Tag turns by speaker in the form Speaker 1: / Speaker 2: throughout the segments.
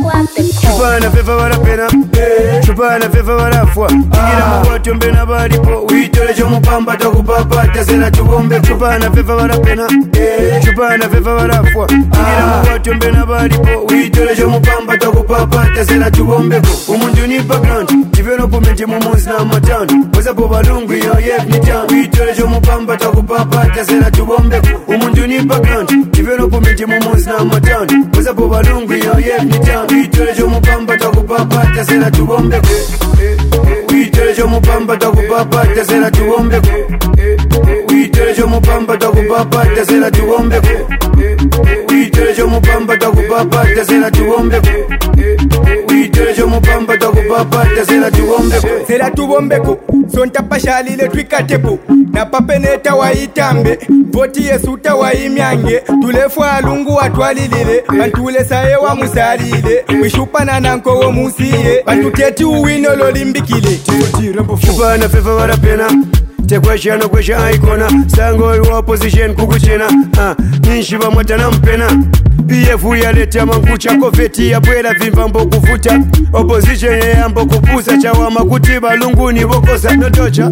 Speaker 1: Chupana fefa warapena, chupana fefa warafwa. Ingira mwato mbena balipo, uitole chomupamba takupapata sena tubombe. Chupana fefa warapena, chupana fefa warafwa. Ingira mwato mbena balipo, uitole chomupamba takupapata sena tubombe. Umuntu ni background, development mumuzi na matano. Wazapo balungu yo yef ni town, uitole chomupamba takupapata sena tubombe. Umuntu ni background, development mumuzi na matano. Wazapo balungu yo yef ni town, uitole chomupamba takupapata sena tubombe. Uitole chomupamba takupapata sena tubombe. Uitole chomupamba takupapata sena tubombe. Uitole chomupamba takupapata sena tubombe. Uitole chomupamba takupapata sena tubombe.
Speaker 2: Sera tubombeko, sonta pashalile twikatepo. Na papeneta wa itambe, voti yesuta wa imyange. Tulefwa alungu watwalilile, bantule saye wa musalile. Wishupa na nanko wa musiye, bantuteti uwino lolimbikile.
Speaker 1: Chupana fefa warapena, tekweshana kwesha ikona. Sango wa opposition kukuchena, nishiba mwatana mpena. PF yaleta mangucha kofeti ya bwela vimba kufuta. Opposition yeyambo kupusa chawama kuti balunguni bokosa notocha.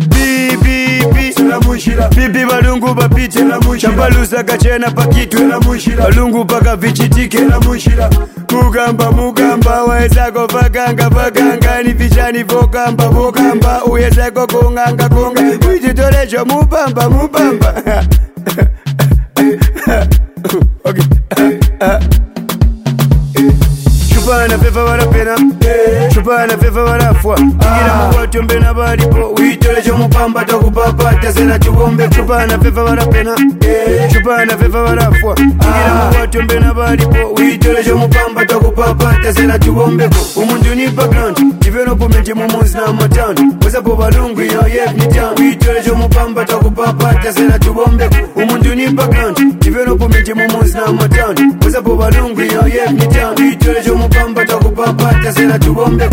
Speaker 1: Bibi balungu bapite Chambalusa kachena pakitu balungu paka vichitike Mugamba waezako vaganga ni vichani vokamba uyezako kunganga uititolecho mubamba Okay. Chupana fefa warapena, chupana fefa warafwa. Ingira mwato mbena balipo, uitole chomupamba takupapata sena tubombe. Chupana fefa warapena, chupana fefa warafwa. Ingira mwato mbena balipo, uitole chomupamba takupapata sena tubombe. Umuntu ni background, development mumuzi na matano. Wazapo balungu yo yef ni town, uitole chomupamba takupapata sena tubombe. Umuntu ni background, development mumuzi na matano. Wazapo balungu yo yef ni town, uitole chomupamba takupapata sena tubombe.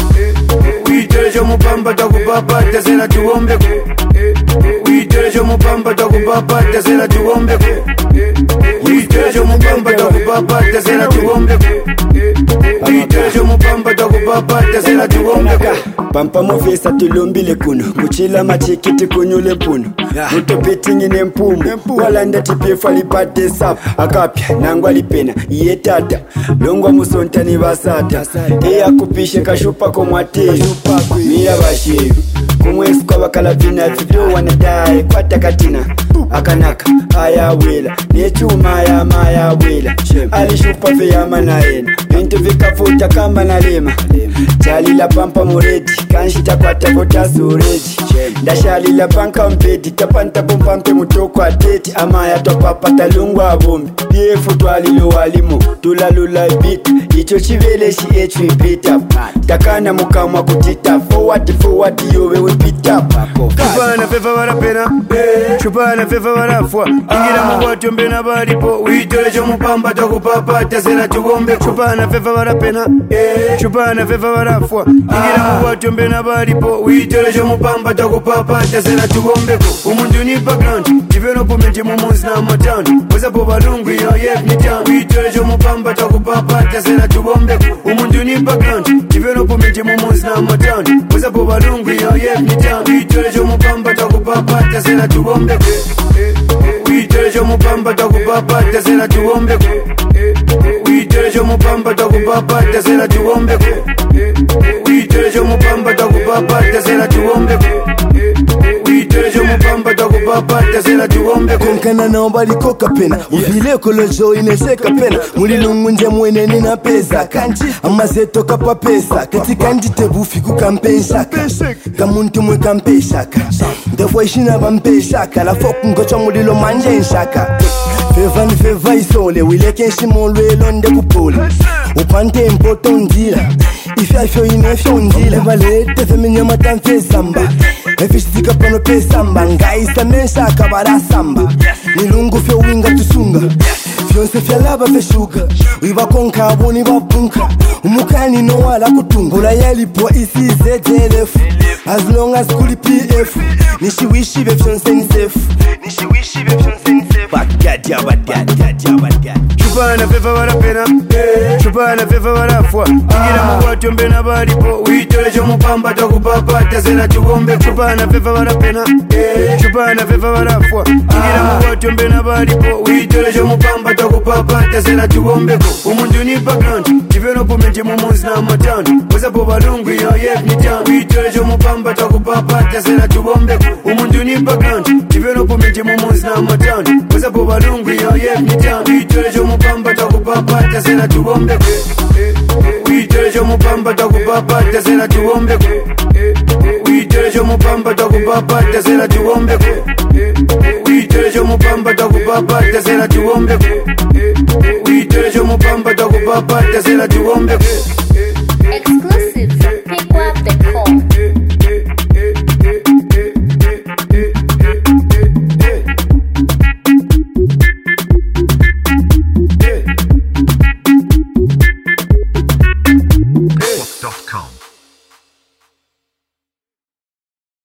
Speaker 1: Uitole chomupamba takupapata sena tubombe. Uitole chomupamba takupapata sena tubombe. Uitole chomupamba takupapata sena tubombe. Uitole chomupamba takupapata sena tubombe.
Speaker 3: Pampa mofesa tulumbile kuno, kuchila machikiti kunyule mpuno. Utopeti ngine mpumu, wala ndati piefa lipate sapu. Akapya, nangwa lipena, iye tata. Longwa musonta ni basata. Eya kupishe kashupa komwate. Mia bashiru. Kumwesu kwa wakala vina video wanadae kwa takatina. Akanaka, haya wela. Nechuma ya maya wela. Alishupa vya manaena. Bintu vikafuta kama nalema. Chali la pampa muredi. Kanshita kwa tabota suredi. Ndashali la banka mpedi. Tapanta pompa mpe mutoko ateti. Amaya topa patalungwa abombi. Diefu twalilo walimu. Tulalula beat. Icho chivele shi echu repeat up. Takana mukama kutita. Forward yowe we beat up.
Speaker 1: Chupana fefa warapena, chupana fefa warafwa. Ingira mwato mbena balipo, uitole chomupamba takupapata sena tubombe. Chupana fefa warapena, chupana fefa warafwa. Ingira mwato mbena balipo, uitole chomupamba takupapata sena tubombe. Umuntu ni background, development mumuzi na matano. Wazapo balungu yo yef ni town, uitole chomupamba takupapata sena tubombe. Umuntu ni background, development mumuzi na matano. Wazapo balungu yo yef ni town, uitole chomupamba takupapata sena tubombe. Uitole chomupamba takupapata sena tubombe. Uitole chomupamba takupapata sena tubombe. Uitole chomupamba takupapata sena tubombe. Uitole chomupamba takupapata sena tubombe.
Speaker 4: Konkana na obaliko kapena uvile kolojo ineseka pena mulilungu nje mwene nina pesa kanji amazeto kapa pesa katika ndite bufi kukampeshaka kamuntu mwe kampeshaka ndefo ishina bampeshaka la foku ngocho mulilo manje nshaka feva isole wileke nshimolwelo nde kupole upante impoto ndila ifyafyo inefyo ndila valete feminyama tanfe samba efishtika pano pe samba ngaisa menshaka barasamba nilungu fyo winga tusunga fyonse fyalaba feshuka wibakonka aboni babunka umukani no wala kutunga ulayalipwa isizetelefu as long as kuli PF nishiwishi be fyonse ni safe back
Speaker 1: Chupana fefa warapena, chupana fefa warafwa. Ingira mugwatu mbena balipo, uitole chomupamba takupapata zela tubombe. Chupana fefa warapena, chupana fefa warafwa. Ingira mugwatu mbena balipo, uitole chomupamba takupapata zela tubombe. Umuntu ni background, development mumuzi na matano. Wazapo balungu yo yef ni town, uitole chomupamba takupapata zela tubombe. Umuntu ni background, development mumuzi na matano. Wazapo balungu yo yef ni town, uitole chomupamba takupapata zela tubombe. Uitole chomupamba takupapata zela tubombe. Uitole chomupamba takupapata zela tubombe. Uitole chomupamba takupapata zela tubombe. Uitole chomupamba takupapata zela tubombe.